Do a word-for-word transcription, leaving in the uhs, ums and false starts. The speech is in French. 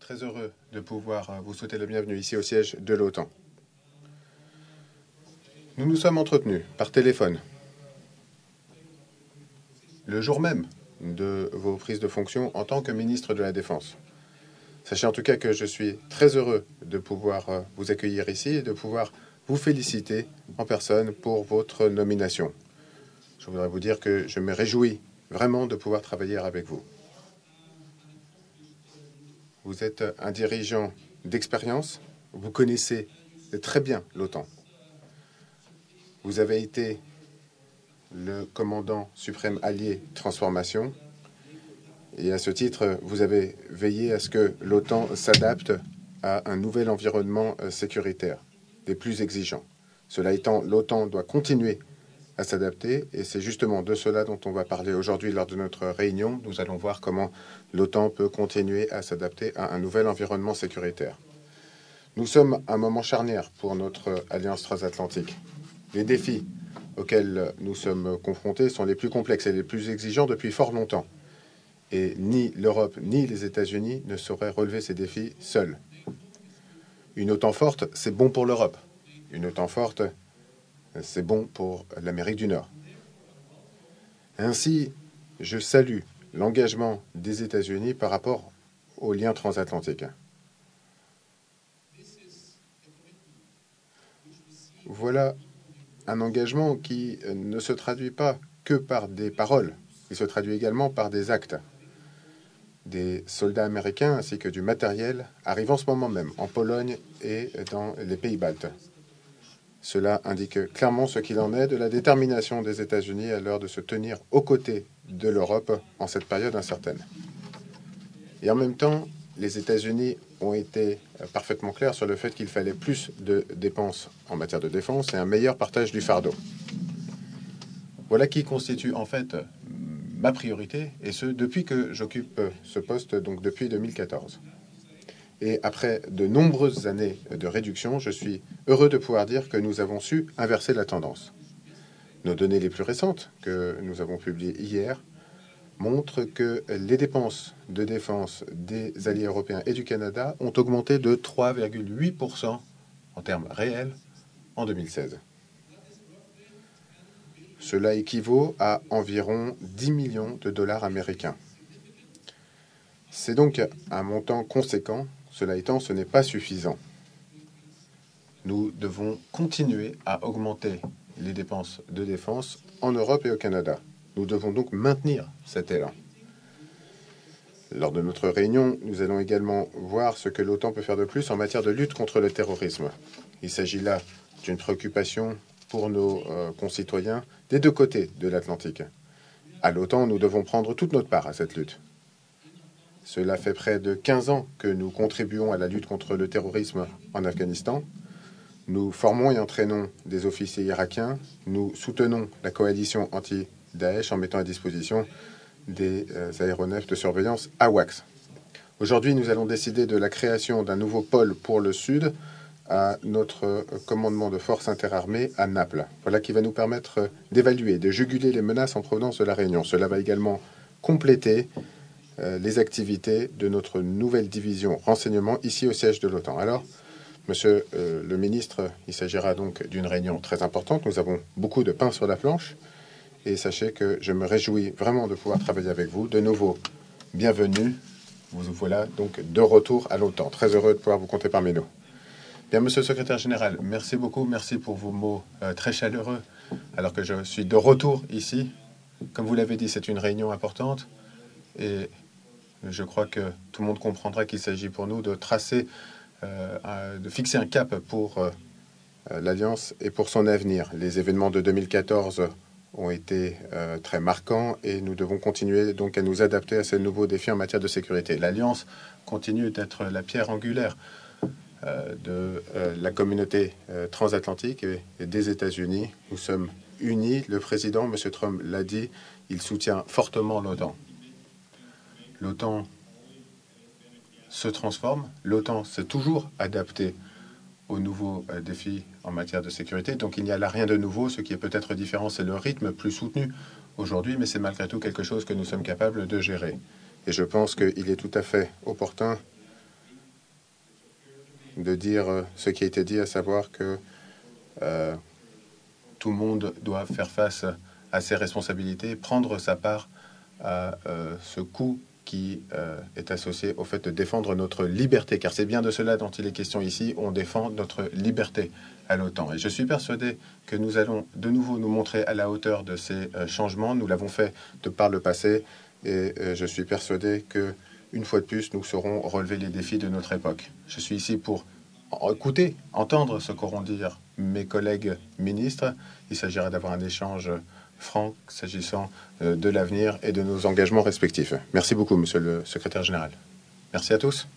Très heureux de pouvoir vous souhaiter la bienvenue ici au siège de l'OTAN. Nous nous sommes entretenus par téléphone le jour même de vos prises de fonction en tant que ministre de la Défense. Sachez en tout cas que je suis très heureux de pouvoir vous accueillir ici et de pouvoir vous féliciter en personne pour votre nomination. Je voudrais vous dire que je me réjouis vraiment de pouvoir travailler avec vous. Vous êtes un dirigeant d'expérience, vous connaissez très bien l'OTAN. Vous avez été le commandant suprême allié transformation et à ce titre, vous avez veillé à ce que l'OTAN s'adapte à un nouvel environnement sécuritaire, des plus exigeants. Cela étant, l'OTAN doit continuer à s'adapter et c'est justement de cela dont on va parler aujourd'hui lors de notre réunion. Nous allons voir comment l'OTAN peut continuer à s'adapter à un nouvel environnement sécuritaire. Nous sommes à un moment charnière pour notre alliance transatlantique. Les défis auxquels nous sommes confrontés sont les plus complexes et les plus exigeants depuis fort longtemps. Et ni l'Europe ni les États-Unis ne sauraient relever ces défis seuls. Une OTAN forte, c'est bon pour l'Europe. Une OTAN forte, c'est bon pour l'Amérique du Nord. Ainsi, je salue l'engagement des États-Unis par rapport aux liens transatlantiques. Voilà un engagement qui ne se traduit pas que par des paroles, il se traduit également par des actes. Des soldats américains ainsi que du matériel arrivent en ce moment même en Pologne et dans les pays baltes. Cela indique clairement ce qu'il en est de la détermination des États-Unis à l'heure de se tenir aux côtés de l'Europe en cette période incertaine. Et en même temps, les États-Unis ont été parfaitement clairs sur le fait qu'il fallait plus de dépenses en matière de défense et un meilleur partage du fardeau. Voilà qui constitue en fait ma priorité, et ce, depuis que j'occupe ce poste, donc depuis deux mille quatorze. Et après de nombreuses années de réduction, je suis heureux de pouvoir dire que nous avons su inverser la tendance. Nos données les plus récentes, que nous avons publiées hier, montrent que les dépenses de défense des alliés européens et du Canada ont augmenté de trois virgule huit pour cent en termes réels en deux mille seize. Cela équivaut à environ dix millions de dollars américains. C'est donc un montant conséquent. Cela étant, ce n'est pas suffisant. Nous devons continuer à augmenter les dépenses de défense en Europe et au Canada. Nous devons donc maintenir cet élan. Lors de notre réunion, nous allons également voir ce que l'OTAN peut faire de plus en matière de lutte contre le terrorisme. Il s'agit là d'une préoccupation pour nos euh, concitoyens des deux côtés de l'Atlantique. À l'OTAN, nous devons prendre toute notre part à cette lutte. Cela fait près de quinze ans que nous contribuons à la lutte contre le terrorisme en Afghanistan. Nous formons et entraînons des officiers irakiens. Nous soutenons la coalition anti-Daesh en mettant à disposition des euh, aéronefs de surveillance AWACS. Aujourd'hui, nous allons décider de la création d'un nouveau pôle pour le Sud à notre commandement de forces interarmées à Naples. Voilà qui va nous permettre d'évaluer, de juguler les menaces en provenance de la Réunion. Cela va également compléter euh, les activités de notre nouvelle division renseignement ici au siège de l'OTAN. Alors, monsieur euh, le ministre, il s'agira donc d'une réunion très importante. Nous avons beaucoup de pain sur la planche. Et sachez que je me réjouis vraiment de pouvoir travailler avec vous. De nouveau, bienvenue. Vous voilà donc de retour à l'OTAN. Très heureux de pouvoir vous compter parmi nous. Bien, monsieur le secrétaire général, merci beaucoup. Merci pour vos mots euh, très chaleureux, alors que je suis de retour ici. Comme vous l'avez dit, c'est une réunion importante. Et je crois que tout le monde comprendra qu'il s'agit pour nous de tracer, euh, de fixer un cap pour euh, l'Alliance et pour son avenir. Les événements de deux mille quatorze ont été euh, très marquants et nous devons continuer donc à nous adapter à ces nouveaux défis en matière de sécurité. L'Alliance continue d'être la pierre angulaire euh, de euh, la communauté euh, transatlantique et, et des États-Unis. Nous sommes unis. Le président, M. Trump, l'a dit, il soutient fortement l'OTAN. L'OTAN se transforme. L'OTAN s'est toujours adaptée aux nouveaux euh, défis en matière de sécurité. Donc il n'y a là rien de nouveau. Ce qui est peut-être différent, c'est le rythme plus soutenu aujourd'hui, mais c'est malgré tout quelque chose que nous sommes capables de gérer. Et je pense qu'il est tout à fait opportun de dire ce qui a été dit, à savoir que euh, tout le monde doit faire face à ses responsabilités, prendre sa part à euh, ce coût qui euh, est associé au fait de défendre notre liberté, car c'est bien de cela dont il est question ici. On défend notre liberté à l'OTAN. Et je suis persuadé que nous allons de nouveau nous montrer à la hauteur de ces euh, changements. Nous l'avons fait de par le passé, et euh, je suis persuadé que, une fois de plus, nous saurons relever les défis de notre époque. Je suis ici pour écouter, entendre ce qu'auront dire mes collègues ministres. Il s'agira d'avoir un échange franc s'agissant de l'avenir et de nos engagements respectifs. Merci beaucoup, Monsieur le Secrétaire général. Merci à tous.